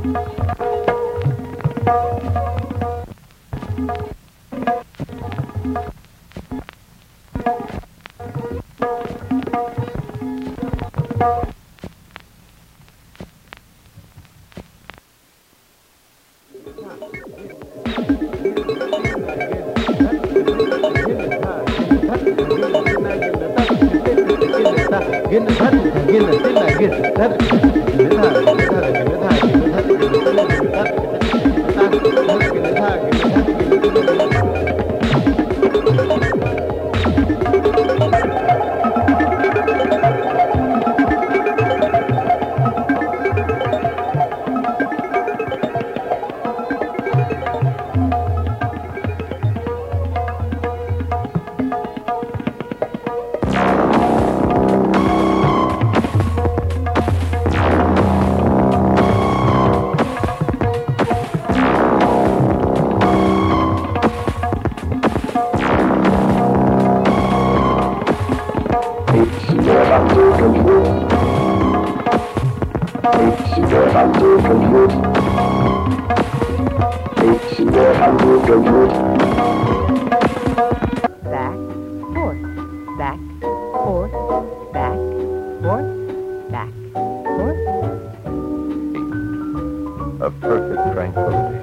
Of perfect tranquility.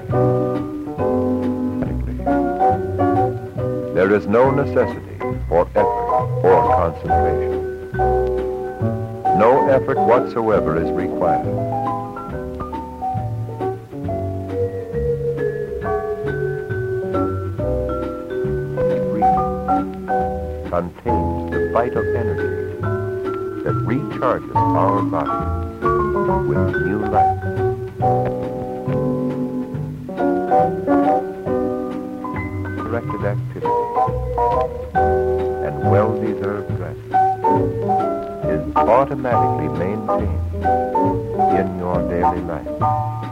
There is no necessity for effort or concentration. No effort whatsoever is required. Breathing contains the vital energy that recharges our bodies with new life. Directed activity and well-deserved rest is automatically maintained in your daily life.